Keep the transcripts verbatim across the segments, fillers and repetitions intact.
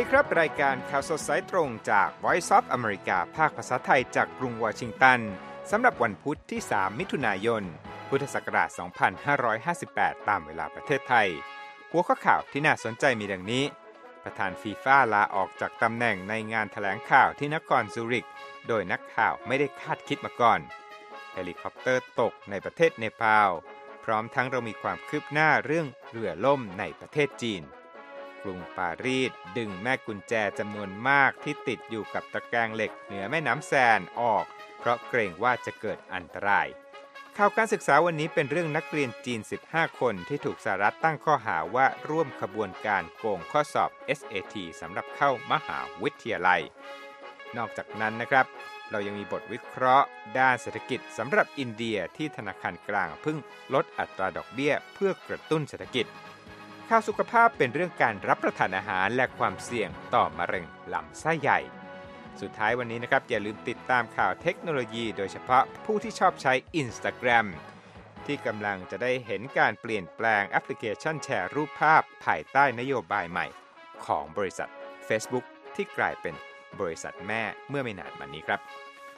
ครับรายการข่าวสดสายตรงจาก Voice of America ภาคภาษาไทยจากกรุงวอชิงตันสำหรับวันพุธที่สามมิถุนายนพุทธศักราชสองพันห้าร้อยห้าสิบแปดตามเวลาประเทศไทยหัวข้อข่าวที่น่าสนใจมีดังนี้ประธานฟีฟ่าลาออกจากตำแหน่งในงานแถลงข่าวที่นครซูริกโดยนักข่าวไม่ได้คาดคิดมาก่อนเฮลิคอปเตอร์ตกในประเทศเนปาลพร้อมทั้งเรามีความคืบหน้าเรื่องเรือล่มในประเทศจีนกรุงปารีสดึงแม่กุญแจจำนวนมากที่ติดอยู่กับตะแกรงเหล็กเหนือแม่น้ำแซนออกเพราะเกรงว่าจะเกิดอันตรายข่าวการศึกษาวันนี้เป็นเรื่องนักเรียนจีนสิบห้าคนที่ถูกสหรัฐตั้งข้อหาว่าร่วมขบวนการโกงข้อสอบ เอส เอ ที สำหรับเข้ามหาวิทยาลัยนอกจากนั้นนะครับเรายังมีบทวิเคราะห์ด้านเศรษฐกิจสำหรับอินเดียที่ธนาคารกลางเพิ่งลดอัตราดอกเบี้ยเพื่อกระตุ้นเศรษฐกิจข่าวสุขภาพเป็นเรื่องการรับประทานอาหารและความเสี่ยงต่อมะเร็งลำไส้ใหญ่สุดท้ายวันนี้นะครับอย่าลืมติดตามข่าวเทคโนโลยีโดยเฉพาะผู้ที่ชอบใช้ Instagram ที่กำลังจะได้เห็นการเปลี่ยนแปลงแอปพลิเคชันแชร์รูปภาพภายใต้นโยบายใหม่ของบริษัท Facebook ที่กลายเป็นบริษัทแม่เมื่อไม่นานมานี้ครับ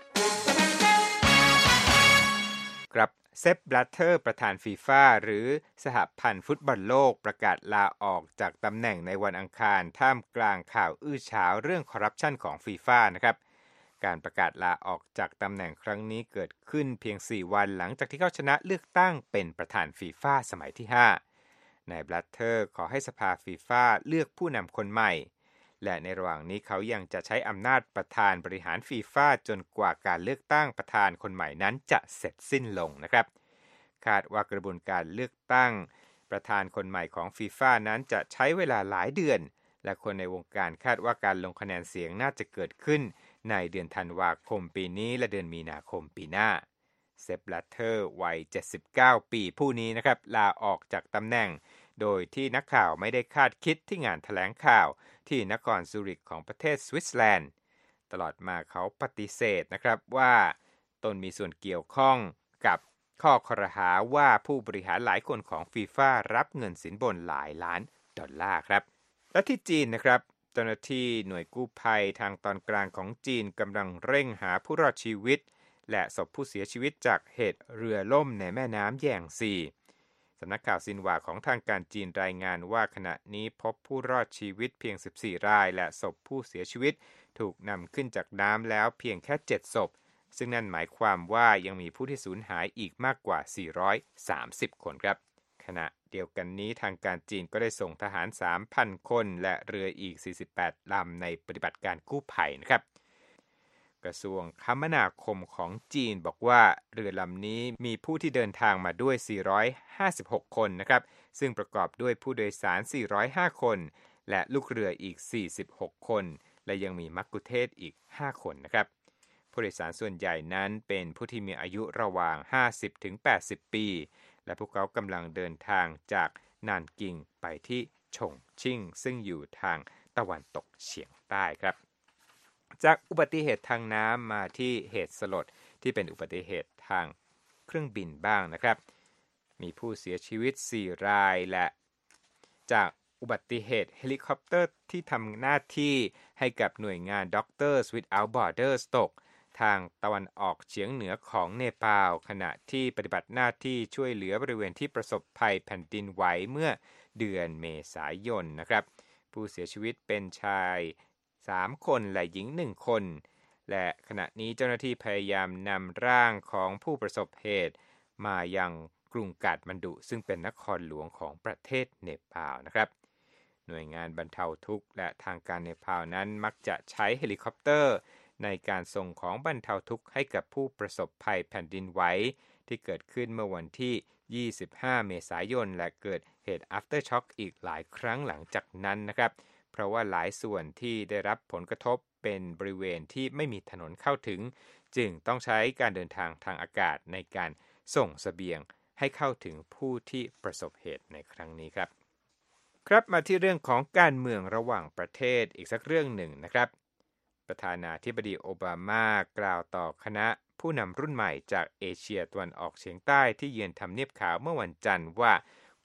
ครับเซป บลัตเตอร์ประธานฟีฟ่าหรือสหพันธ์ฟุตบอลโลกประกาศลาออกจากตำแหน่งในวันอังคารท่ามกลางข่าวอื้อฉาวเรื่องคอร์รัปชันของฟีฟ่านะครับการประกาศลาออกจากตำแหน่งครั้งนี้เกิดขึ้นเพียงสี่วันหลังจากที่เขาชนะเลือกตั้งเป็นประธานฟีฟ่าสมัยที่ห้านาย บลัตเตอร์ขอให้สภาฟีฟ่าเลือกผู้นำคนใหม่และในระหว่างนี้เขายังจะใช้อำนาจประธานบริหารฟีฟ่าจนกว่าการเลือกตั้งประธานคนใหม่นั้นจะเสร็จสิ้นลงนะครับคาดว่ากระบวนการเลือกตั้งประธานคนใหม่ของฟีฟ่านั้นจะใช้เวลาหลายเดือนและคนในวงการคาดว่าการลงคะแนนเสียงน่าจะเกิดขึ้นในเดือนธันวาคมปีนี้และเดือนมีนาคมปีหน้าเซป บลัตเตอร์วัยเจ็ดสิบเก้าปีผู้นี้นะครับลาออกจากตำแหน่งโดยที่นักข่าวไม่ได้คาดคิดที่งานแถลงข่าวที่นครซูริกของประเทศสวิตเซอร์แลนด์ตลอดมาเขาปฏิเสธนะครับว่าตนมีส่วนเกี่ยวข้องกับข้อครหาว่าผู้บริหารหลายคนของฟีฟ่ารับเงินสินบนหลายล้านดอลลาร์ครับและที่จีนนะครับเจ้าหน้าที่หน่วยกู้ภัยทางตอนกลางของจีนกำลังเร่งหาผู้รอดชีวิตและศพผู้เสียชีวิตจากเหตุเรือล่มในแม่น้ำแยงซีสำนักข่าวซินหวาของทางการจีนรายงานว่าขณะนี้พบผู้รอดชีวิตเพียงสิบสี่รายและศพผู้เสียชีวิตถูกนำขึ้นจากน้ำแล้วเพียงแค่เจ็ดศพซึ่งนั่นหมายความว่ายังมีผู้ที่สูญหายอีกมากกว่าสี่ร้อยสามสิบคนครับขณะเดียวกันนี้ทางการจีนก็ได้ส่งทหาร สามพัน คนและเรืออีกสี่สิบแปดลำในปฏิบัติการกู้ภัยนะครับกระทรวงคมนาคมของจีนบอกว่าเรือลำนี้มีผู้ที่เดินทางมาด้วยสี่ร้อยห้าสิบหกคนนะครับซึ่งประกอบด้วยผู้โดยสารสี่ร้อยห้าคนและลูกเรืออีกสี่สิบหกคนและยังมีมักคุเทศก์อีกห้าคนนะครับผู้โดยสารส่วนใหญ่นั้นเป็นผู้ที่มีอายุระหว่าง ห้าสิบถึงแปดสิบ ปีและพวกเขากำลังเดินทางจากนานกิงไปที่ฉงชิ่งซึ่งอยู่ทางตะวันตกเฉียงใต้ครับจากอุบัติเหตุทางน้ำมาที่เหตุสลดที่เป็นอุบัติเหตุทางเครื่องบินบ้างนะครับมีผู้เสียชีวิตสี่รายและจากอุบัติเหตุเฮลิคอปเตอร์ที่ทำหน้าที่ให้กับหน่วยงาน Doctors Without Borders ตกทางตะวันออกเฉียงเหนือของเนปาลขณะที่ปฏิบัติหน้าที่ช่วยเหลือบริเวณที่ประสบภัยแผ่นดินไหวเมื่อเดือนเมษายนนะครับผู้เสียชีวิตเป็นชายสามคนและหญิงหนึ่งคนและขณะนี้เจ้าหน้าที่พยายามนำร่างของผู้ประสบเหตุมายังกรุงกาฐมานดุซึ่งเป็นนครหลวงของประเทศเนปาลนะครับหน่วยงานบรรเทาทุกข์และทางการเนปาลนั้นมักจะใช้เฮลิคอปเตอร์ในการส่งของบรรเทาทุกข์ให้กับผู้ประสบภัยแผ่นดินไหวที่เกิดขึ้นเมื่อวันที่ยี่สิบห้าเมษายนและเกิดเหตุ after shock อีกหลายครั้งหลังจากนั้นนะครับเพราะว่าหลายส่วนที่ได้รับผลกระทบเป็นบริเวณที่ไม่มีถนนเข้าถึงจึงต้องใช้การเดินทางทางอากาศในการส่งเสบียงให้เข้าถึงผู้ที่ประสบเหตุในครั้งนี้ครับครับมาที่เรื่องของการเมืองระหว่างประเทศอีกสักเรื่องหนึ่งนะครับประธานาธิบดีโอบามากล่าวต่อคณะผู้นำรุ่นใหม่จากเอเชียตะวันออกเฉียงใต้ที่เยือนทำเนียบขาวเมื่อวันจันทร์ว่า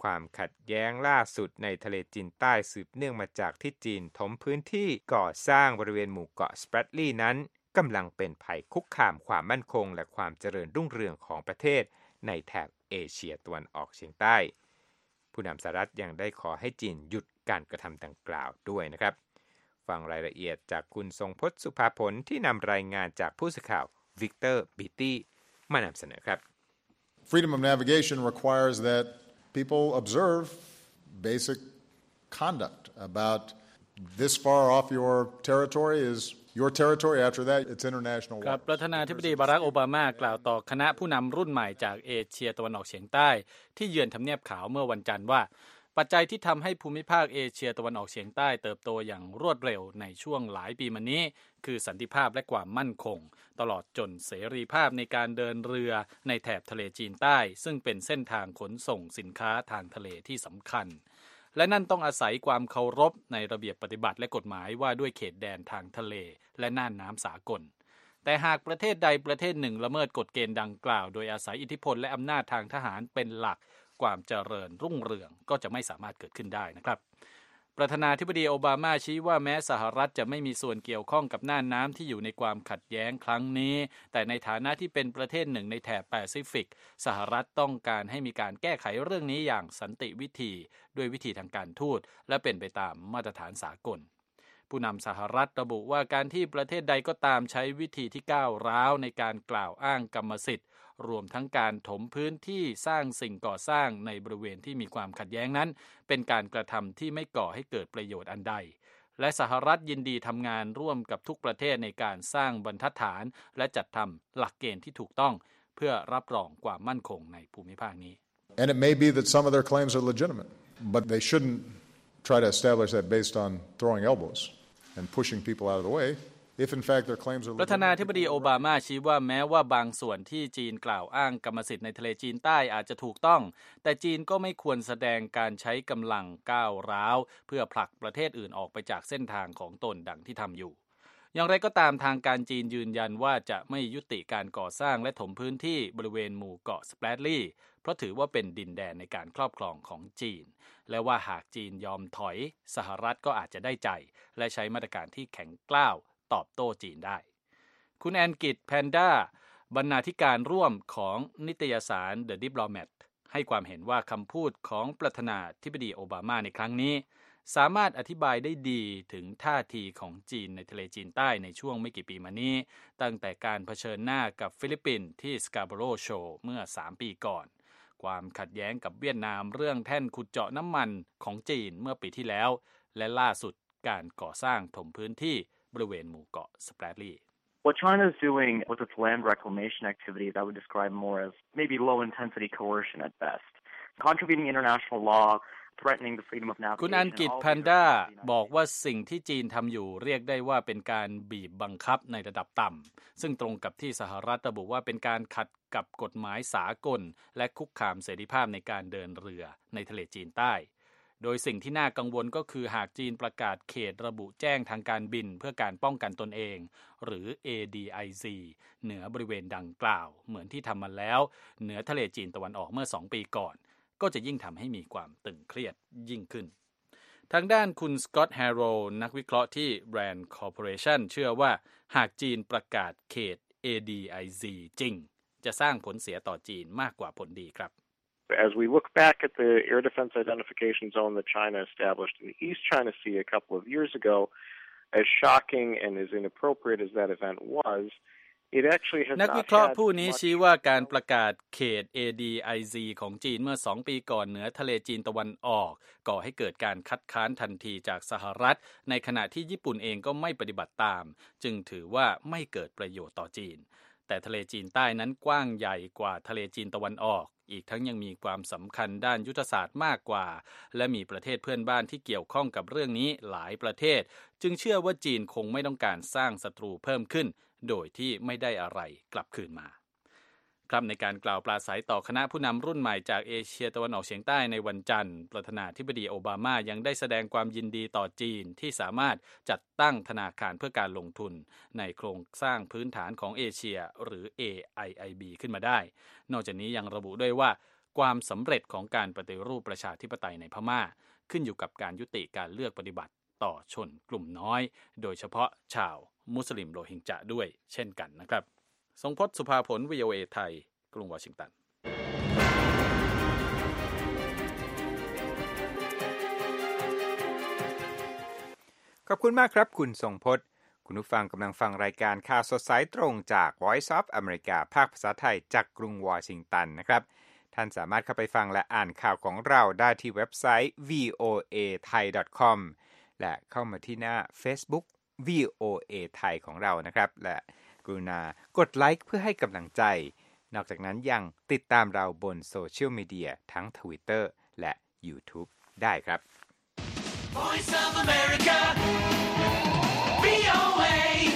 ความขัดแย้งล่าสุดในทะเลจีนใต้สืบเนื่องมาจากที่จีนถมพื้นที่ก่อสร้างบริเวณหมู่เกาะสแปรดลีย์นั้นกำลังเป็นภัยคุกคามความมั่นคงและความเจริญรุ่งเรืองของประเทศในแถบเอเชียตะวันออกเฉียงใต้ผู้นำสหรัฐยังได้ขอให้จีนหยุดการกระทำดังกล่าวด้วยนะครับฟังรายละเอียดจากคุณทรงพจน์สุภาผลที่นำรายงานจากผู้สื่อข่าววิกเตอร์บิตตี้มานำเสนอครับ Freedom of navigation requires that people observe basic conduct about this far off your territory is your territory after that it's international waters ครับประธานาธิบดีบารักโอบามากล่าวต่อคณะผู้นำรุ่นใหม่จากเอเชียตะวันออกเฉียงใต้ที่เยือนทำเนียบขาวเมื่อวันจันทร์ว่าปัจจัยที่ทำให้ภูมิภาคเอเชียตะวันออกเฉียงใต้เติบโตอย่างรวดเร็วในช่วงหลายปีมานี้คือสันติภาพและความมั่นคงตลอดจนเสรีภาพในการเดินเรือในแถบทะเลจีนใต้ซึ่งเป็นเส้นทางขนส่งสินค้าทางทะเลที่สำคัญและนั่นต้องอาศัยความเคารพในระเบียบปฏิบัติและกฎหมายว่าด้วยเขตแดนทางทะเลและน่านน้ำสากลแต่หากประเทศใดประเทศหนึ่งละเมิดกฎเกณฑ์ดังกล่าวโดยอาศัยอิทธิพลและอำนาจทางทหารเป็นหลักความเจริญรุ่งเรืองก็จะไม่สามารถเกิดขึ้นได้นะครับประธานาธิบดีโอบามาชี้ว่าแม้สหรัฐจะไม่มีส่วนเกี่ยวข้องกับน่านน้ำที่อยู่ในความขัดแย้งครั้งนี้แต่ในฐานะที่เป็นประเทศหนึ่งในแถบแปซิฟิกสหรัฐต้องการให้มีการแก้ไขเรื่องนี้อย่างสันติวิธีด้วยวิธีทางการทูตและเป็นไปตามมาตรฐานสากลผู้นำสหรัฐระบุว่าการที่ประเทศใดก็ตามใช้วิธีที่ก้าวร้าวในการกล่าวอ้างกรรมสิทธิ์รวมทั้งการถมพื้นที่สร้างสิ่งก่อสร้างในบริเวณที่มีความขัดแย้งนั้นเป็นการกระทำที่ไม่ก่อให้เกิดประโยชน์อันใดและสหรัฐยินดีทำงานร่วมกับทุกประเทศในการสร้างบรรทัดฐานและจัดทำหลักเกณฑ์ที่ถูกต้องเพื่อรับรองความมั่นคงในภูมิภาคนี้ And it may be that some of their claims are legitimate, but they shouldn't try to establish that based on throwing elbows and pushing people out of the way.If in fact their claims are ประธานาธิบดีโอบามาชี้ว่าแม้ว่าบางส่วนที่จีนกล่าวอ้างกรรมสิทธิ์ในทะเลจีนใต้อาจจะถูกต้องแต่จีนก็ไม่ควรแสดงการใช้กำลังก้าวร้าวเพื่อผลักประเทศอื่นออกไปจากเส้นทางของตนดังที่ทำอยู่อย่างไรก็ตามทางการจีนยืนยันว่าจะไม่ยุติการก่อสร้างและถมพื้นที่บริเวณหมู่เกาะสแปรดลีย์เพราะถือว่าเป็นดินแดนในการครอบครองของจีนและว่าหากจีนยอมถอยสหรัฐก็อาจจะได้ใจและใช้มาตรการที่แข็งกร้าวตอบโต้จีนได้คุณแอนกิตแพนด้าบรรณาธิการร่วมของนิตยสาร The Diplomat ให้ความเห็นว่าคำพูดของประธานาธิบดีโอบามาในครั้งนี้สามารถอธิบายได้ดีถึงท่าทีของจีนในทะเลจีนใต้ในช่วงไม่กี่ปีมานี้ตั้งแต่การเผชิญหน้ากับฟิลิปปินส์ที่สกาโบโรโชว์เมื่อสามปีก่อนความขัดแย้งกับเวียดนามเรื่องแท่นขุดเจาะน้ำมันของจีนเมื่อปีที่แล้วและล่าสุดการก่อสร้างถมพื้นที่บริเวณหมู่เกาะสแปรดลีย์ What China is doing with its land reclamation activities, I would describe more as maybe low-intensity coercion at best. Contravening international law, threatening the freedom of navigation. คุณอันกิตแพนด้าบอกว่าสิ่งที่จีนทำอยู่เรียกได้ว่าเป็นการบีบบังคับในระดับต่ำซึ่งตรงกับที่สหรัฐระบุว่าเป็นการขัดกับกฎหมายสากลและคุกคามเสรีภาพในการเดินเรือในทะเลจีนใต้โดยสิ่งที่น่ากังวลก็คือหากจีนประกาศเขตระบุแจ้งทางการบินเพื่อการป้องกันตนเองหรือ เอ ดี ไอ ซี เหนือบริเวณดังกล่าวเหมือนที่ทำมาแล้วเหนือทะเลจีนตะวันออกเมื่อสองปีก่อนก็จะยิ่งทำให้มีความตึงเครียดยิ่งขึ้นทางด้านคุณสกอตต์แฮร์โรนักวิเคราะห์ที่ Rand Corporation เชื่อว่าหากจีนประกาศเขต เอ ดี ไอ ซี จริงจะสร้างผลเสียต่อจีนมากกว่าผลดีครับ As we look back at the air defense identification zone that China established in the East China Sea a couple of years ago, as shocking and as inappropriate as that event was, it actually has not had นักวิเคราะห์ผู้นี้ชี้ว่าการประกาศเขต เอ ดี ไอ ซี ของจีนเมื่อสองปีก่อนเหนือทะเลจีนตะวันออกก่อให้เกิดการคัดค้านทันทีจากสหรัฐในขณะที่ญี่ปุ่นเองก็ไม่ปฏิบัติตามจึงถือว่าไม่เกิดประโยชน์ต่อจีนแต่ทะเลจีนใต้นั้นกว้างใหญ่กว่าทะเลจีนตะวันออกอีกทั้งยังมีความสำคัญด้านยุทธศาสตร์มากกว่าและมีประเทศเพื่อนบ้านที่เกี่ยวข้องกับเรื่องนี้หลายประเทศจึงเชื่อว่าจีนคงไม่ต้องการสร้างศัตรูเพิ่มขึ้นโดยที่ไม่ได้อะไรกลับคืนมาครับในการกล่าวปราศัยต่อคณะผู้นำรุ่นใหม่จากเอเชียตะวันออกเฉียงใต้ในวันจันทร์ประธานาธิบดีโอบามายังได้แสดงความยินดีต่อจีนที่สามารถจัดตั้งธนาคารเพื่อการลงทุนในโครงสร้างพื้นฐานของเอเชียหรือ เอ ไอ ไอ บี ขึ้นมาได้นอกจากนี้ยังระบุด้วยว่าความสำเร็จของการปฏิรูปประชาธิปไตยในพม่าขึ้นอยู่กับการยุติการเลือกปฏิบัติต่อชนกลุ่มน้อยโดยเฉพาะชาวมุสลิมโรฮิงญาด้วยเช่นกันนะครับทรงพจน์สุภาผล วี โอ เอ ไทยกรุงวอชิงตันขอบคุณมากครับคุณทรงพจน์คุณผู้ฟังกำลังฟังรายการข่าวสดสายตรงจาก Voice of America ภาคภาษาไทยจากกรุงวอชิงตันนะครับท่านสามารถเข้าไปฟังและอ่านข่าวของเราได้ที่เว็บไซต์ วี โอ เอ ไทย ดอท คอม และเข้ามาที่หน้า Facebook วี โอ เอ ไทยของเรานะครับและกรุณากดไลค์เพื่อให้กำลังใจนอกจากนั้นยังติดตามเราบนโซเชียลมีเดียทั้ง Twitter และ YouTube ได้ครับ Voice of America วี โอ เอ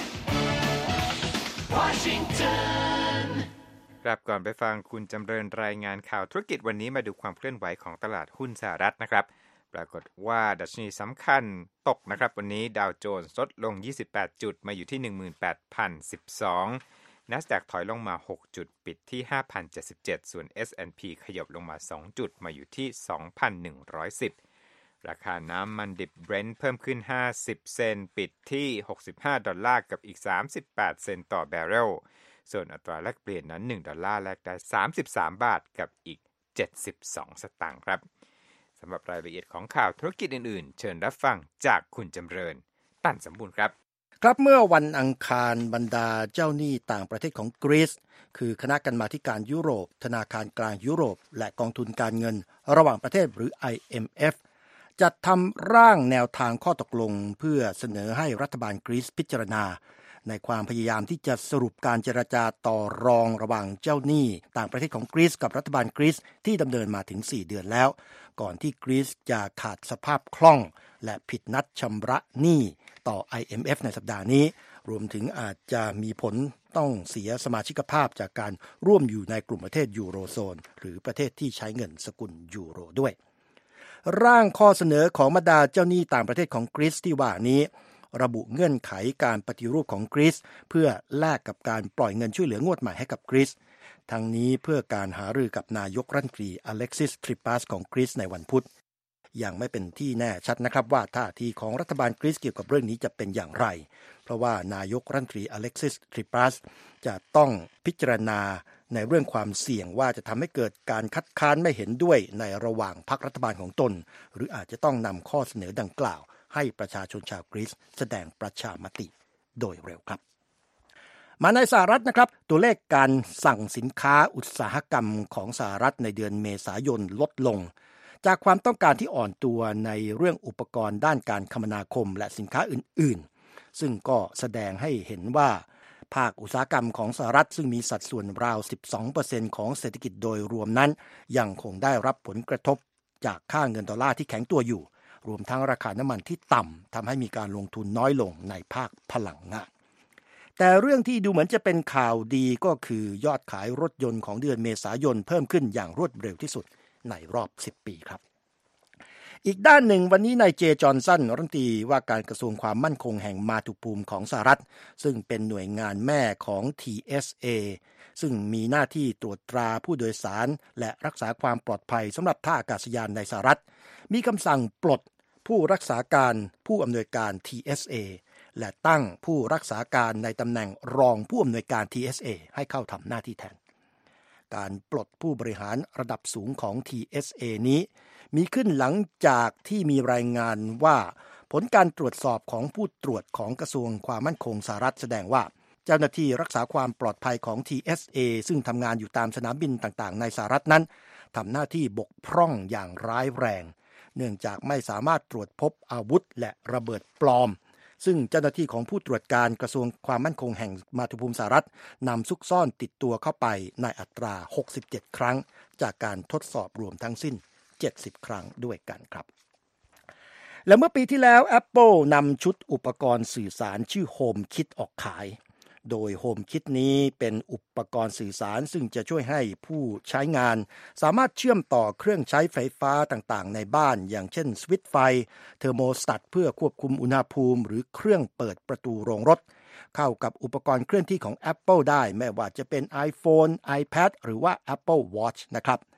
Washington ครับก่อนไปฟังคุณจำเริญรายงานข่าวธุรกิจวันนี้มาดูความเคลื่อนไหวของตลาดหุ้นสหรัฐนะครับปรากฏว่าดัชนีสำคัญตกนะครับวันนี้ดาวโจนส์ลดลงยี่สิบแปดจุดมาอยู่ที่ หนึ่งหมื่นแปดพันสิบสอง NASDAQ ถอยลงมาหกจุดปิดที่ ห้าพันเจ็ดสิบเจ็ด ส่วน เอส แอนด์ พี ขยับลงมาสองจุดมาอยู่ที่ สองพันหนึ่งร้อยสิบราคาน้ำมันดิบ Brent เพิ่มขึ้นห้าสิบเซนต์ปิดที่หกสิบห้าดอลลาร์กับอีกสามสิบแปดเซนต์ต่อแบเรลส่วนอัตราแลกเปลี่ยนนั้นหนึ่งดอลลาร์แลกได้สามสิบสามบาทกับอีกเจ็ดสิบสองสตางค์ครับสำหรับรายละเอียดของข่าวธุรกิจอื่นๆเชิญรับฟังจากคุณจำเริญตั้นสมบูรณ์ครับครับเมื่อวันอังคารบรรดาเจ้าหนี้ต่างประเทศของกรีซคือคณะกรรมาธิการยุโรปธนาคารกลางยุโรปและกองทุนการเงินระหว่างประเทศหรือ ไอ เอ็ม เอฟ จัดทำร่างแนวทางข้อตกลงเพื่อเสนอให้รัฐบาลกรีซพิจารณาในความพยายามที่จะสรุปการเจรจาต่อรองระหว่างเจ้าหนี้ต่างประเทศของกรีซกับรัฐบาลกรีซที่ดำเนินมาถึงสี่เดือนแล้วก่อนที่กรีซจะขาดสภาพคล่องและผิดนัดชำระหนี้ต่อ ไอ เอ็ม เอฟ ในสัปดาห์นี้รวมถึงอาจจะมีผลต้องเสียสมาชิกภาพจากการร่วมอยู่ในกลุ่มประเทศยูโรโซนหรือประเทศที่ใช้เงินสกุลยูโรด้วยร่างข้อเสนอของบรรดาเจ้าหนี้ต่างประเทศของกรีซที่ว่านี้ระบุเงื่อนไขการปฏิรูปของกรีซเพื่อแลกกับการปล่อยเงินช่วยเหลืองวดใหม่ให้กับกรีซทั้งนี้เพื่อการหารือกับนายกรัฐมนตรีอเล็กซิส ทริปัสของกรีซในวันพุธยังไม่เป็นที่แน่ชัดนะครับว่าท่าทีของรัฐบาลกรีซเกี่ยวกับเรื่องนี้จะเป็นอย่างไรเพราะว่านายกรัฐมนตรีอเล็กซิส ทริปัสจะต้องพิจารณาในเรื่องความเสี่ยงว่าจะทำให้เกิดการคัดค้านไม่เห็นด้วยในระหว่างพรรครัฐบาลของตนหรืออาจจะต้องนำข้อเสนอดังกล่าวให้ประชาชนชาวกรีซแสดงประชามติโดยเร็วครับมาในสหรัฐนะครับตัวเลขการสั่งสินค้าอุตสาหกรรมของสหรัฐในเดือนเมษายนลดลงจากความต้องการที่อ่อนตัวในเรื่องอุปกรณ์ด้านการคมนาคมและสินค้าอื่นๆซึ่งก็แสดงให้เห็นว่าภาคอุตสาหกรรมของสหรัฐซึ่งมีสัดส่วนราว สิบสองเปอร์เซ็นต์ ของเศรษฐกิจโดยรวมนั้นยังคงได้รับผลกระทบจากค่าเงินดอลลาร์ที่แข็งตัวอยู่รวมทั้งราคาน้ำมันที่ต่ำทำให้มีการลงทุนน้อยลงในภาคพลังงานแต่เรื่องที่ดูเหมือนจะเป็นข่าวดีก็คือยอดขายรถยนต์ของเดือนเมษายนเพิ่มขึ้นอย่างรวดเร็วที่สุดในรอบสิบปีครับอีกด้านหนึ่งวันนี้นายเจจอห์นสันรัฐมนตรีว่าการกระทรวงความมั่นคงแห่งมาตุภูมิของสหรัฐซึ่งเป็นหน่วยงานแม่ของ ที เอส เอ ซึ่งมีหน้าที่ตรวจตราผู้โดยสารและรักษาความปลอดภัยสำหรับท่าอากาศยานในสหรัฐมีคำสั่งปลดผู้รักษาการผู้อำนวยการ ที เอส เอ และตั้งผู้รักษาการในตำแหน่งรองผู้อำนวยการ ที เอส เอ ให้เข้าทำหน้าที่แทนการปลดผู้บริหารระดับสูงของ ที เอส เอ นี้มีขึ้นหลังจากที่มีรายงานว่าผลการตรวจสอบของผู้ตรวจของกระทรวงความมั่นคงสหรัฐแสดงว่าเจ้าหน้าที่รักษาความปลอดภัยของ ที เอส เอ ซึ่งทำงานอยู่ตามสนามบินต่างๆในสหรัฐนั้นทำหน้าที่บกพร่องอย่างร้ายแรงเนื่องจากไม่สามารถตรวจพบอาวุธและระเบิดปลอมซึ่งเจ้าหน้าที่ของผู้ตรวจการกระทรวงความมั่นคงแห่งมาตุภูมิสหรัฐนำซุกซ่อนติดตัวเข้าไปในอัตราหกสิบเจ็ดครั้งจากการทดสอบรวมทั้งสิ้นเจ็ดสิบครั้งด้วยกันครับและเมื่อปีที่แล้ว Apple นำชุดอุปกรณ์สื่อสารชื่อ HomeKit ออกขายโดย HomeKit นี้เป็นอุปกรณ์สื่อสารซึ่งจะช่วยให้ผู้ใช้งานสามารถเชื่อมต่อเครื่องใช้ไฟฟ้าต่างๆในบ้านอย่างเช่นสวิตช์ไฟเทอร์โมสตัตเพื่อควบคุมอุณหภูมิหรือเครื่องเปิดประตูโรงรถเข้ากับอุปกรณ์เคลื่อนที่ของ Apple ได้ไม่ว่าจะเป็น iPhone iPad หรือว่า Apple Watch นะครับ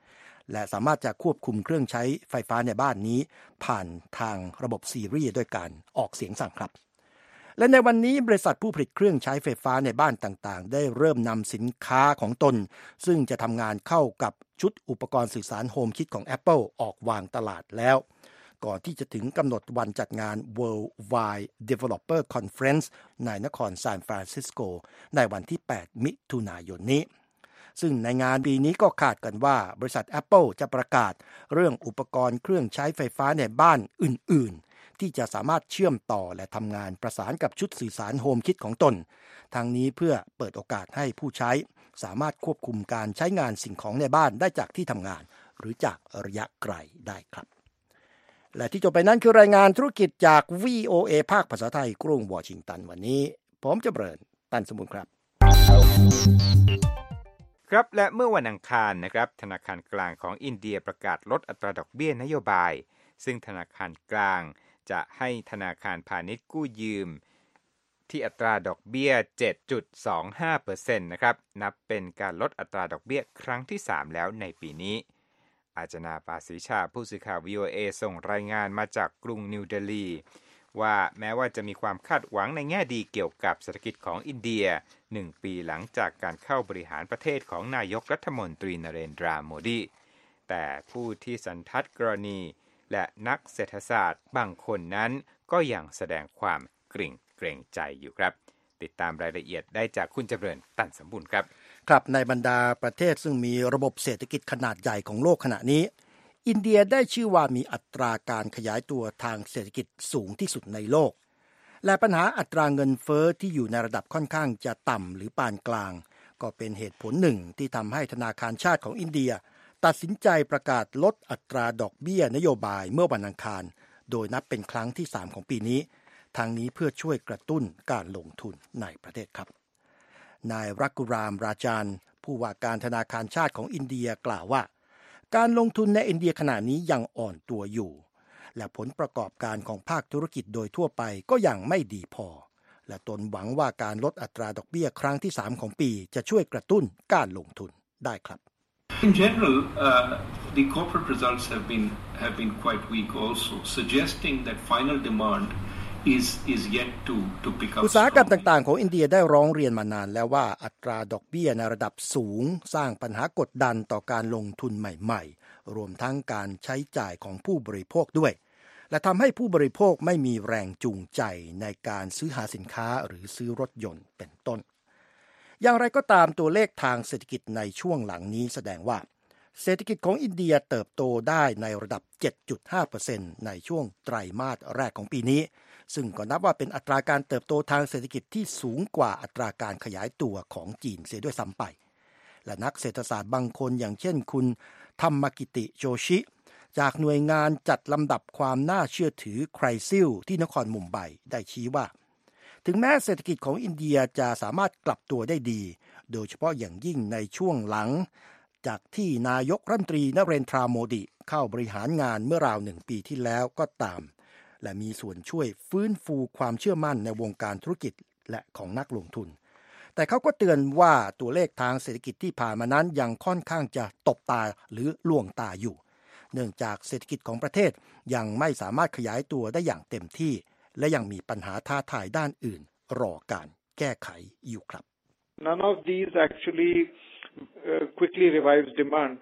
และสามารถจะควบคุมเครื่องใช้ไฟฟ้าในบ้านนี้ผ่านทางระบบ Siri ด้วยการออกเสียงสั่งครับและในวันนี้บริษัทผู้ผลิตเครื่องใช้ไฟฟ้าในบ้านต่างๆได้เริ่มนำสินค้าของตนซึ่งจะทำงานเข้ากับชุดอุปกรณ์สื่อสารโฮมคิดของ Apple ออกวางตลาดแล้วก่อนที่จะถึงกำหนดวันจัดงาน Worldwide Developer Conference ในนครซานฟรานซิสโกในวันที่แปดมิถุนายนนี้ซึ่งในงานปีนี้ก็คาดกันว่าบริษัท Apple จะประกาศเรื่องอุปกรณ์เครื่องใช้ไฟฟ้าในบ้านอื่นๆที่จะสามารถเชื่อมต่อและทำงานประสานกับชุดสื่อสารโฮมคิดของตนทางนี้เพื่อเปิดโอกาสให้ผู้ใช้สามารถควบคุมการใช้งานสิ่งของในบ้านได้จากที่ทำงานหรือจากระยะไกลได้ครับและที่จบไปนั้นคือรายงานธุรกิจจาก วี โอ เอ ภาคภาษาไทยกรุงวอชิงตันวันนี้ผมจำเริญตันสมบูรณ์ครับครับและเมื่อวันอังคารนะครับธนาคารกลางของอินเดียประกาศลดอัตราดอกเบี้ยนโยบายซึ่งธนาคารกลางจะให้ธนาคารพาณิชย์กู้ยืมที่อัตราดอกเบี้ย เจ็ดจุดสองห้าเปอร์เซ็นต์ นะครับนับเป็นการลดอัตราดอกเบี้ยครั้งที่สามแล้วในปีนี้อาจนาปาศรีชาผู้สื่อข่าว วี โอ เอ ส่งรายงานมาจากกรุงนิวเดลีว่าแม้ว่าจะมีความคาดหวังในแง่ดีเกี่ยวกับเศรษฐกิจของอินเดียหนึ่งปีหลังจากการเข้าบริหารประเทศของนายกรัฐมนตรีนเรนทราโมดีแต่ผู้ที่สันทัดกรณีและนักเศรษฐศาสตร์บางคนนั้นก็ยังแสดงความเกรงเกรงใจอยู่ครับติดตามรายละเอียดได้จากคุณจำเริญตันสมบูรณ์ครับครับในบรรดาประเทศซึ่งมีระบบเศรษฐกิจขนาดใหญ่ของโลกขณะนี้อินเดียได้ชื่อว่ามีอัตราการขยายตัวทางเศรษฐกิจสูงที่สุดในโลกและปัญหาอัตราเงินเฟ้อที่อยู่ในระดับค่อนข้างจะต่ำหรือปานกลางก็เป็นเหตุผลหนึ่งที่ทำให้ธนาคารชาติของอินเดียตัดสินใจประกาศลดอัตราดอกเบี้ยนโยบายเมื่อวันอังคารโดยนับเป็นครั้งที่สามของปีนี้ทางนี้เพื่อช่วยกระตุ้นการลงทุนในประเทศครับนายรักกุรามราจานผู้ว่าการธนาคารชาติของอินเดียกล่าวว่าการลงทุนในอินเดียขณะนี้ยังอ่อนตัวอยู่และผลประกอบการของภาคธุรกิจโดยทั่วไปก็ยังไม่ดีพอและตนหวังว่าการลดอัตราดอกเบี้ยครั้งที่สามของปีจะช่วยกระตุ้นการลงทุนได้ครับ In general, uh, the corporate results have been have been quite weak also, suggesting that final demand is is yet to to pick up. อุตสาหกรรมต่างๆของอินเดียได้ร้องเรียนมานานแล้วว่าอัตราดอกเบี้ยในระดับสูงสร้างปัญหากดดันต่อการลงทุนใหม่ๆรวมทั้งการใช้จ่ายของผู้บริโภคด้วยและทำให้ผู้บริโภคไม่มีแรงจูงใจในการซื้อหาสินค้าหรือซื้อรถยนต์เป็นต้นอย่างไรก็ตามตัวเลขทางเศรษฐกิจในช่วงหลังนี้แสดงว่าเศรษฐกิจของอินเดียเติบโตได้ในระดับ เจ็ดจุดห้าเปอร์เซ็นต์ ในช่วงไตรมาสแรกของปีนี้ซึ่งก็นับว่าเป็นอัตราการเติบโตทางเศรษฐกิจที่สูงกว่าอัตราการขยายตัวของจีนเสียด้วยซ้ำไปและนักเศรษฐศาสตร์บางคนอย่างเช่นคุณธรรมกิติโจชิจากหน่วยงานจัดลำดับความน่าเชื่อถือไครซิลที่นครมุมไบได้ชี้ว่าถึงแม้เศรษฐกิจของอินเดียจะสามารถกลับตัวได้ดีโดยเฉพาะอย่างยิ่งในช่วงหลังจากที่นายกรัฐมนตรีนเรนทราโมดีเข้าบริหารงานเมื่อราวหนึ่งปีที่แล้วก็ตามและมีส่วนช่วยฟื้นฟูความเชื่อมั่นในวงการธุรกิจและของนักลงทุนแต่เขาก็เตือนว่าตัวเลขทางเศรษฐกิจที่ผ่านมานั้นยังค่อนข้างจะตบตาหรือล่วงตาอยู่เนื่องจากเศรษฐกิจของประเทศยังไม่สามารถขยายตัวได้อย่างเต็มที่และยังมีปัญหาท้าทายด้านอื่นรอการแก้ไขอยู่ครับ None of these actually uh, quickly revives demand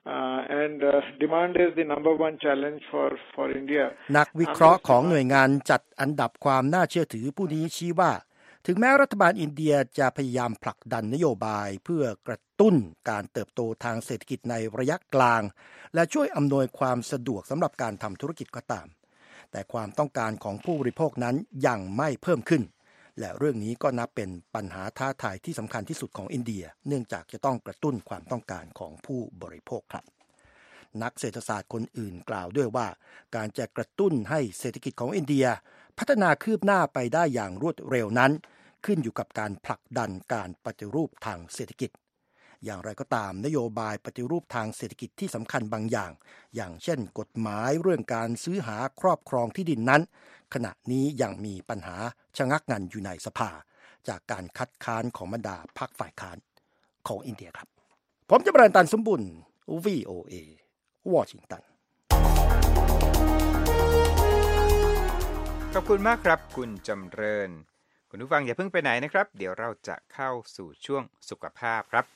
uh, and uh, demand is the number one challenge for for India นักวิเคราะห์ของหน่วยงานจัดอันดับความน่าเชื่อถือผู้นี้ชี้ว่าถึงแม้รัฐบาลอินเดียจะพยายามผลักดันนโยบายเพื่อกระตุ้นการเติบโตทางเศรษฐกิจในระยะกลางและช่วยอำนวยความสะดวกสำหรับการทำธุรกิจก็ตามแต่ความต้องการของผู้บริโภคนั้นยังไม่เพิ่มขึ้นและเรื่องนี้ก็นับเป็นปัญหาท้าทายที่สำคัญที่สุดของอินเดียเนื่องจากจะต้องกระตุ้นความต้องการของผู้บริโภคครับนักเศรษฐศาสตร์คนอื่นกล่าวด้วยว่าการจะกระตุ้นให้เศรษฐกิจของอินเดียพัฒนาคืบหน้าไปได้อย่างรวดเร็วนั้นขึ้นอยู่กับการผลักดันการปฏิรูปทางเศรษฐกิจอย่างไรก็ตามนโยบายปฏิรูปทางเศรษฐกิจที่สำคัญบางอย่างอย่างเช่นกฎหมายเรื่องการซื้อหาครอบครองที่ดินนั้นขณะนี้ยังมีปัญหาชะงักงันอยู่ในสภาจากการคัดค้านของบรรดาพรรคฝ่ายค้านของอินเดียครับผมจะบรรยายตันสมบุญ วี โอ เอวอชิงตันขอบคุณมากครับคุณจำเริญคุณผู้ฟังอย่าเพิ่งไปไหนนะครับเดี๋ยวเราจะเข้าสู่ช่วงสุขภาพครับ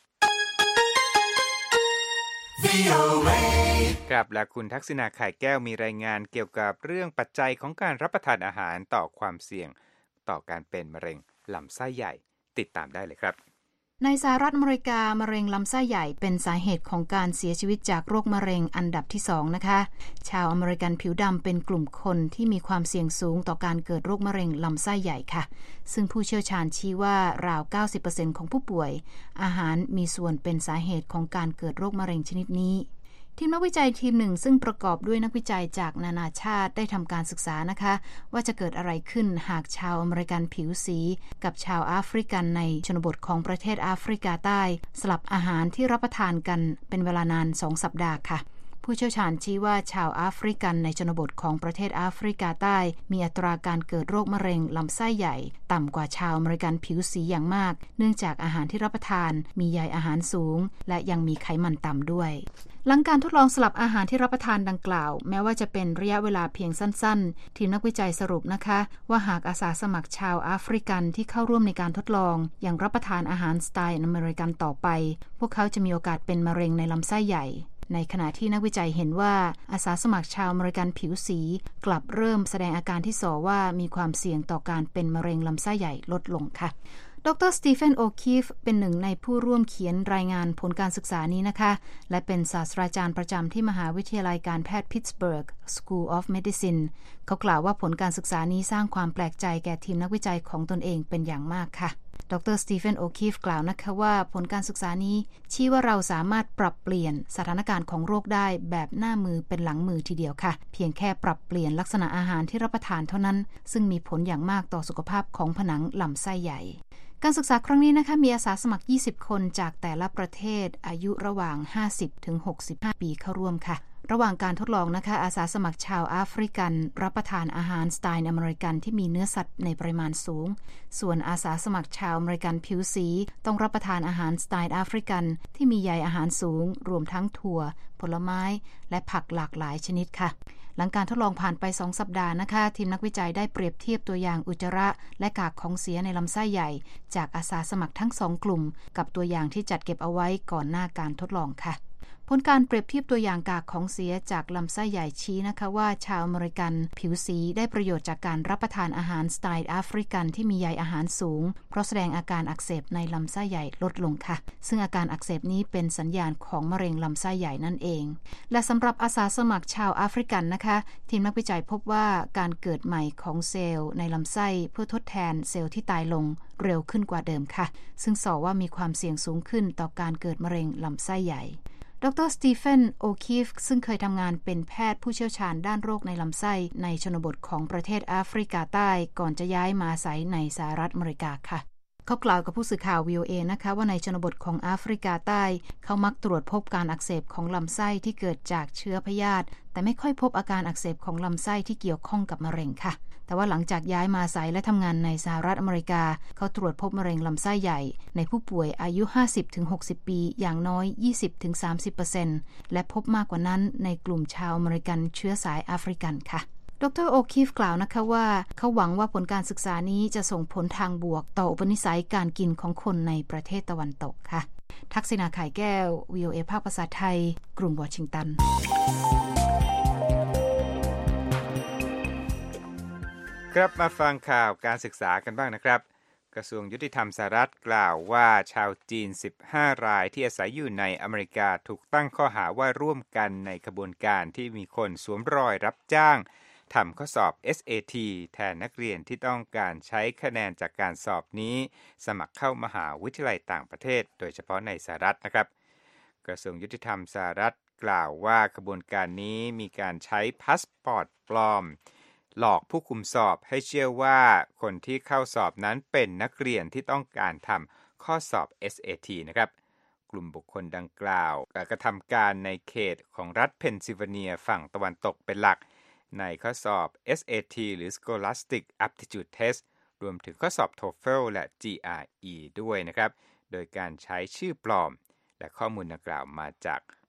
ครับและคุณทักษิณาไข่แก้วมีรายงานเกี่ยวกับเรื่องปัจจัยของการรับประทานอาหารต่อความเสี่ยงต่อการเป็นมะเร็งลำไส้ใหญ่ติดตามได้เลยครับในสหรัฐอเมริกามะเร็งลำไส้ใหญ่เป็นสาเหตุของการเสียชีวิตจากโรคมะเร็งอันดับที่สองนะคะชาวอเมริกันผิวดำเป็นกลุ่มคนที่มีความเสี่ยงสูงต่อการเกิดโรคมะเร็งลำไส้ใหญ่ค่ะซึ่งผู้เชี่ยวชาญชี้ว่าราว เก้าสิบเปอร์เซ็นต์ ของผู้ป่วยอาหารมีส่วนเป็นสาเหตุของการเกิดโรคมะเร็งชนิดนี้ทีมนักวิจัยทีมหนึ่งซึ่งประกอบด้วยนักวิจัยจากนานาชาติได้ทำการศึกษานะคะว่าจะเกิดอะไรขึ้นหากชาวอเมริกันผิวสีกับชาวแอฟริกันในชนบทของประเทศแอฟริกาใต้สลับอาหารที่รับประทานกันเป็นเวลานานสองสัปดาห์ค่ะผู้เชี่ยวชาญชี้ว่าชาวแอฟริกันในชนบทของประเทศแอฟริกาใต้มีอัตราการเกิดโรคมะเร็งลำไส้ใหญ่ต่ำกว่าชาวอเมริกันผิวสีอย่างมากเนื่องจากอาหารที่รับประทานมีใยอาหารสูงและยังมีไขมันต่ำด้วยหลังการทดลองสลับอาหารที่รับประทานดังกล่าวแม้ว่าจะเป็นระยะเวลาเพียงสั้นๆทีมนักวิจัยสรุปนะคะว่าหากอาสาสมัครชาวแอฟริกันที่เข้าร่วมในการทดลองยังรับประทานอาหารสไตล์อเมริกันต่อไปพวกเขาจะมีโอกาสเป็นมะเร็งในลำไส้ใหญ่ในขณะที่นักวิจัยเห็นว่าอาสาสมัครชาวอเมริกันผิวสีกลับเริ่มแสดงอาการที่ส่อว่ามีความเสี่ยงต่อการเป็นมะเร็งลำไส้ใหญ่ลดลงค่ะดร.สตีเฟน โอคีฟเป็นหนึ่งในผู้ร่วมเขียนรายงานผลการศึกษานี้นะคะและเป็นศาสตราจารย์ประจำที่มหาวิทยาลัยการแพทย์ Pittsburgh School of Medicine เขากล่าวว่าผลการศึกษานี้สร้างความแปลกใจแก่ทีมนักวิจัยของตนเองเป็นอย่างมากค่ะดร.สตีเฟน โอคีฟกล่าวนะคะว่าผลการศึกษานี้ชี้ว่าเราสามารถปรับเปลี่ยนสถานการณ์ของโรคได้แบบหน้ามือเป็นหลังมือทีเดียวค่ะเพียงแค่ปรับเปลี่ยนลักษณะอาหารที่รับประทานเท่านั้นซึ่งมีผลอย่างมากต่อสุขภาพของผนังลำไส้ใหญ่การศึกษาครั้งนี้นะคะมีอาสาสมัครยี่สิบคนจากแต่ละประเทศอายุระหว่าง ห้าสิบถึงหกสิบห้า ปีเข้าร่วมค่ะระหว่างการทดลองนะคะอาสาสมัครชาวแอฟริกันรับประทานอาหารสไตล์อเมริกันที่มีเนื้อสัตว์ในปริมาณสูงส่วนอาสาสมัครชาวอเมริกันผิวสีต้องรับประทานอาหารสไตล์แอฟริกันที่มีใยอาหารสูงรวมทั้งถั่วผลไม้และผักหลากหลายชนิดค่ะหลังการทดลองผ่านไปสองสัปดาห์นะคะทีมนักวิจัยได้เปรียบเทียบตัวอย่างอุจจาระและกากของเสียในลำไส้ใหญ่จากอาสาสมัครทั้งสองกลุ่มกับตัวอย่างที่จัดเก็บเอาไว้ก่อนหน้าการทดลองค่ะผลการเปรียบเทียบตัวอย่างกากของเสียจากลำไส้ใหญ่ชี้นะคะว่าชาวอเมริกันผิวสีได้ประโยชน์จากการรับประทานอาหารสไตล์แอฟริกันที่มีใยอาหารสูงเพราะแสดงอาการอักเสบในลำไส้ใหญ่ลดลงค่ะซึ่งอาการอักเสบนี้เป็นสัญญาณของมะเร็งลำไส้ใหญ่นั่นเองและสำหรับอาสาสมัครชาวแอฟริกันนะคะทีมนักวิจัยพบว่าการเกิดใหม่ของเซลล์ในลำไส้เพื่อทดแทนเซลล์ที่ตายลงเร็วขึ้นกว่าเดิมค่ะซึ่งส่อว่ามีความเสี่ยงสูงขึ้นต่อการเกิดมะเร็งลำไส้ใหญ่ดร.สตีเฟน โอคีฟซึ่งเคยทำงานเป็นแพทย์ผู้เชี่ยวชาญด้านโรคในลำไส้ในชนบทของประเทศแอฟริกาใต้ก่อนจะย้ายมาอาศัยในสหรัฐอเมริกาค่ะเขากล่าวกับผู้สื่อข่าว วี โอ เอ นะคะว่าในชนบทของแอฟริกาใต้เขามักตรวจพบการอักเสบของลำไส้ที่เกิดจากเชื้อพยาธิแต่ไม่ค่อยพบอาการอักเสบของลำไส้ที่เกี่ยวข้องกับมะเร็งค่ะแต่ว่าหลังจากย้ายมาอาศัยและทำงานในสหรัฐอเมริกาเขาตรวจพบมะเร็งลำไส้ใหญ่ในผู้ป่วยอายุ ห้าสิบถึงหกสิบ ปีอย่างน้อย ยี่สิบถึงสามสิบเปอร์เซ็นต์ และพบมากกว่านั้นในกลุ่มชาวอเมริกันเชื้อสายแอฟริกันค่ะดร.โอคีฟกล่าวนะคะว่าเขาหวังว่าผลการศึกษานี้จะส่งผลทางบวกต่ออุปนิสัยการกินของคนในประเทศตะวันตกค่ะทักษิณาไข่แก้ว วี โอ เอ ภาคภาษาไทยกรุงวอชิงตันครับมาฟังข่าวการศึกษากันบ้างนะครับกระทรวงยุติธรรมสหรัฐกล่าวว่าชาวจีนสิบห้ารายที่อาศัยอยู่ในอเมริกาถูกตั้งข้อหาว่าร่วมกันในขบวนการที่มีคนสวมรอยรับจ้างทำข้อสอบ เอส เอ ที แทนนักเรียนที่ต้องการใช้คะแนนจากการสอบนี้สมัครเข้ามหาวิทยาลัยต่างประเทศโดยเฉพาะในสหรัฐนะครับกระทรวงยุติธรรมสหรัฐกล่าวว่าขบวนการนี้มีการใช้พาสปอร์ตปลอมหลอกผู้คุมสอบให้เชื่อว่าคนที่เข้าสอบนั้นเป็นนักเรียนที่ต้องการทำข้อสอบ เอส เอ ที นะครับกลุ่มบุคคลดังกล่าวกระทำการในเขตของรัฐเพนซิลเวเนียฝั่งตะวันตกเป็นหลักในข้อสอบ เอส เอ ที หรือ Scholastic Aptitude Test รวมถึงข้อสอบ โทเฟล และ จี อาร์ อี ด้วยนะครับโดยการใช้ชื่อปลอมและข้อมูลดังกล่าวมาจาก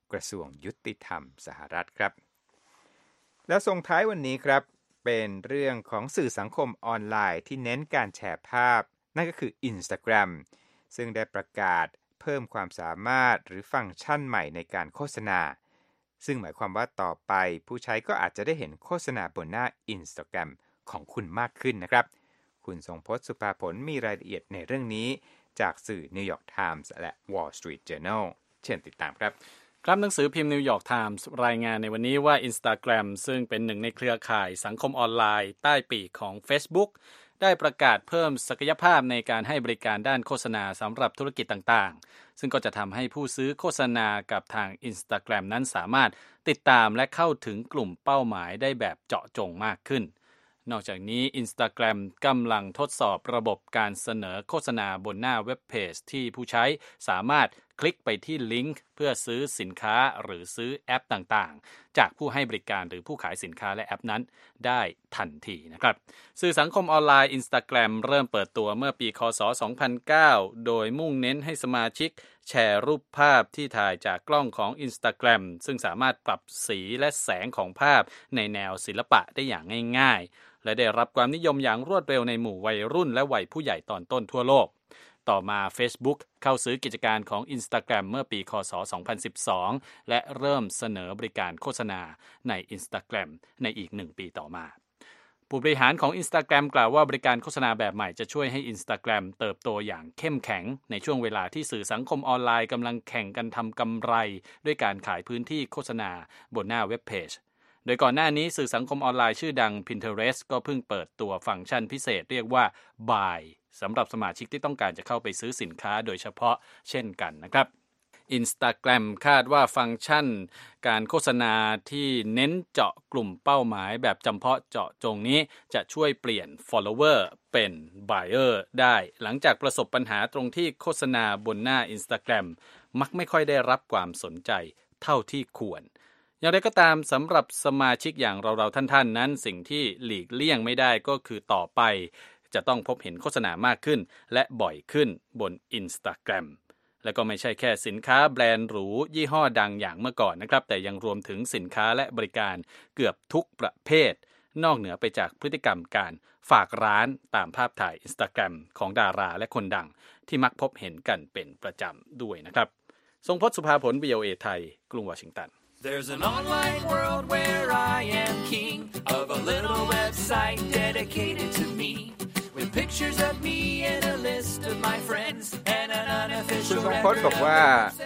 กระทรวงยุติธรรมสหรัฐครับแล้วส่งท้ายวันนี้ครับเป็นเรื่องของสื่อสังคมออนไลน์ที่เน้นการแชร์ภาพนั่นก็คือ Instagram ซึ่งได้ประกาศเพิ่มความสามารถหรือฟังก์ชันใหม่ในการโฆษณาซึ่งหมายความว่าต่อไปผู้ใช้ก็อาจจะได้เห็นโฆษณาบนหน้า Instagram ของคุณมากขึ้นนะครับคุณทรงพจน์ สุภาผลมีรายละเอียดในเรื่องนี้จากสื่อ New York Times และ Wall Street Journal เชิญติดตามครับครับหนังสือพิมพ์ New York Times รายงานในวันนี้ว่า Instagram ซึ่งเป็นหนึ่งในเครือข่ายสังคมออนไลน์ใต้ปีกของ Facebook ได้ประกาศเพิ่มศักยภาพในการให้บริการด้านโฆษณาสำหรับธุรกิจต่างๆซึ่งก็จะทำให้ผู้ซื้อโฆษณากับทาง Instagram นั้นสามารถติดตามและเข้าถึงกลุ่มเป้าหมายได้แบบเจาะจงมากขึ้นนอกจากนี้ Instagram กำลังทดสอบระบบการเสนอโฆษณาบนหน้าเว็บเพจที่ผู้ใช้สามารถคลิกไปที่ลิงก์เพื่อซื้อสินค้าหรือซื้อแอปต่างๆจากผู้ให้บริการหรือผู้ขายสินค้าและแอปนั้นได้ทันทีนะครับสื่อสังคมออนไลน์ Instagram เริ่มเปิดตัวเมื่อปีคศสองพันเก้าโดยมุ่งเน้นให้สมาชิกแชร์รูปภาพที่ถ่ายจากกล้องของ Instagram ซึ่งสามารถปรับสีและแสงของภาพในแนวศิลปะได้อย่างง่ายๆและได้รับความนิยมอย่างรวดเร็วในหมู่วัยรุ่นและวัยผู้ใหญ่ตอนต้นทั่วโลกต่อมา Facebook เข้าซื้อกิจการของ Instagram เมื่อปีคศสองพันสิบสองและเริ่มเสนอบริการโฆษณาใน Instagram ในอีกหนึ่งปีต่อมาผู้บริหารของ Instagram กล่าวว่าบริการโฆษณาแบบใหม่จะช่วยให้ Instagram เติบโตอย่างเข้มแข็งในช่วงเวลาที่สื่อสังคมออนไลน์กำลังแข่งกันทำกำไรด้วยการขายพื้นที่โฆษณาบนหน้าเว็บเพจโดยก่อนหน้านี้สื่อสังคมออนไลน์ชื่อดัง Pinterest ก็เพิ่งเปิดตัวฟังก์ชันพิเศษเรียกว่า Buy สำหรับสมาชิกที่ต้องการจะเข้าไปซื้อสินค้าโดยเฉพาะเช่นกันนะครับ Instagram คาดว่าฟังก์ชันการโฆษณาที่เน้นเจาะกลุ่มเป้าหมายแบบจำเพาะเจาะจงนี้จะช่วยเปลี่ยน follower เป็น buyer ได้หลังจากประสบปัญหาตรงที่โฆษณาบนหน้า Instagram มักไม่ค่อยได้รับความสนใจเท่าที่ควรอย่างไรก็ตามสำหรับสมาชิกอย่างเราๆท่านๆนั้นสิ่งที่หลีกเลี่ยงไม่ได้ก็คือต่อไปจะต้องพบเห็นโฆษณามากขึ้นและบ่อยขึ้นบน Instagram และก็ไม่ใช่แค่สินค้าแบรนด์หรูยี่ห้อดังอย่างเมื่อก่อนนะครับแต่ยังรวมถึงสินค้าและบริการเกือบทุกประเภทนอกเหนือไปจากพฤติกรรมการฝากร้านตามภาพถ่าย Instagram ของดาราและคนดังที่มักพบเห็นกันเป็นประจำด้วยนะครับทรงพจน์ สุภาผล วี โอ เอ ไทยกรุงวอชิงตัน There's an online world where I am king of a little website dedicated to me with pictures of me and a list of my friends and an unofficial คุณทรงพจน์บอกว่า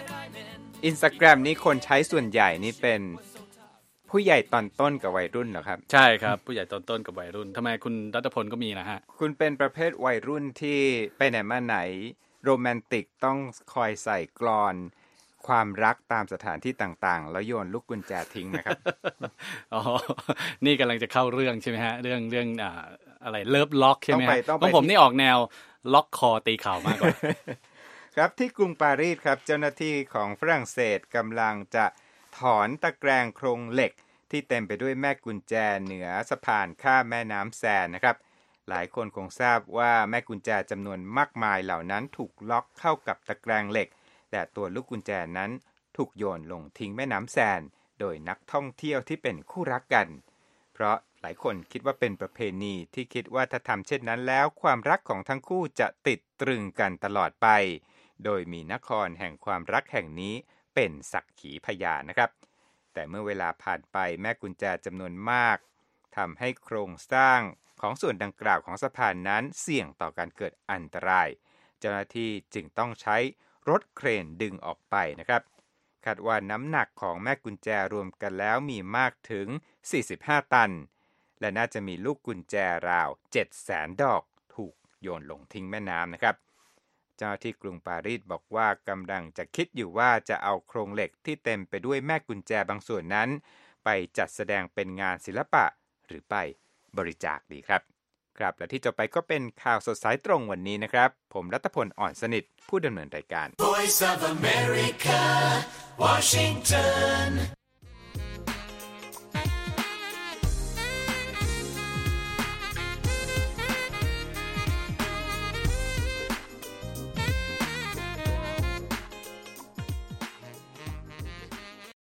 Instagram นี้คนใช้ส่วนใหญ่นี่เป็นผู้ใหญ่ตอนต้นกับวัยรุ่นเหรอครับใช่ครับผู้ใหญ่ตอนต้นกับวัยรุ่นทำไมคุณรัตพลก็มีนะฮะคุณเป็นประเภทวัยรุ่นที่ไปไหนมาไหนโรแมนติกต้องคอยใส่กลอนความรักตามสถานที่ต่างๆแล้วโยนลูกกุญแจทิ้งนะครับอ๋อนี่กำลังจะเข้าเรื่องใช่ไหมฮะเรื่องเรื่องอ่าอะไรเลิฟล็อกใช่ไหมฮะของผมนี่ออกแนวล็อกคอตีเข่ามากกว่าครับที่กรุงปารีสครับเจ้าหน้าที่ของฝรั่งเศสกำลังจะถอนตะแกรงโครงเหล็กที่เต็มไปด้วยแม่กุญแจเหนือสะพานข้ามแม่น้ำแซนนะครับหลายคนคงทราบว่าแม่กุญแจจำนวนมากมายเหล่านั้นถูกล็อกเข้ากับตะแกรงเหล็กแต่ตัวลูกกุญแจนั้นถูกโยนลงทิ้งแม่น้ำแซนโดยนักท่องเที่ยวที่เป็นคู่รักกันเพราะหลายคนคิดว่าเป็นประเพณีที่คิดว่าถ้าทำเช่นนั้นแล้วความรักของทั้งคู่จะติดตรึงกันตลอดไปโดยมีนครแห่งความรักแห่งนี้เป็นสักขีพยานนะครับแต่เมื่อเวลาผ่านไปแม่กุญแจจำนวนมากทำให้โครงสร้างของส่วนดังกล่าวของสะพานนั้นเสี่ยงต่อการเกิดอันตรายเจ้าหน้าที่จึงต้องใช้รถเครนดึงออกไปนะครับคาดว่าน้ำหนักของแม่กุญแจรวมกันแล้วมีมากถึงสี่สิบห้าตันและน่าจะมีลูกกุญแจราว เจ็ดแสน ดอกถูกโยนลงทิ้งแม่น้ำนะครับเจ้าหน้าที่กรุงปารีสบอกว่ากำลังจะคิดอยู่ว่าจะเอาโครงเหล็กที่เต็มไปด้วยแม่กุญแจบางส่วนนั้นไปจัดแสดงเป็นงานศิลปะหรือไปบริจาคดีครับครับและที่จบไปก็เป็นข่าวสดสายตรงวันนี้นะครับผมรัตพลอ่อนสนิทผู้ดำเนินรายการ Voice of America Washington